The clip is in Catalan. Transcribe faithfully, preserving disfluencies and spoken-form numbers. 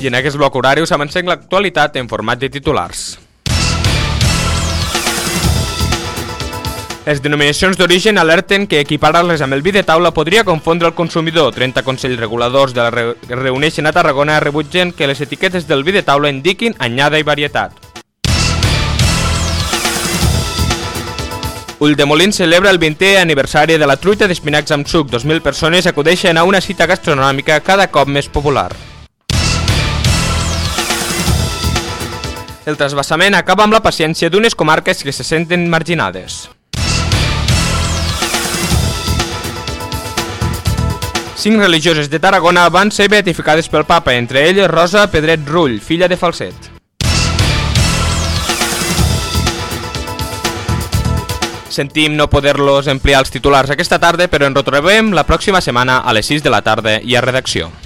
I en aquest bloc horari us avancem l'actualitat en format de titulars. Les denominacions d'origen alerten que equiparar-les amb el vi de taula podria confondre el consumidor. trenta consells reguladors de la re reuneixen a Tarragona rebutgen que les etiquetes del vi de taula indiquin anyada i varietat. Ulldemolins celebra el vintè aniversari de la truita d'espinacs amb suc. dos mil persones acudeixen a una cita gastronòmica cada cop més popular. El trasbassament acaba amb la paciència d'unes comarques que se senten marginades. Cinc religioses de Tarragona van ser beatificades pel papa, entre elles Rosa Pedret Rull, filla de Falset. Sentim no poder-los ampliar els titulars aquesta tarda, però ens retrobem la pròxima setmana a les sis de la tarda i a redacció.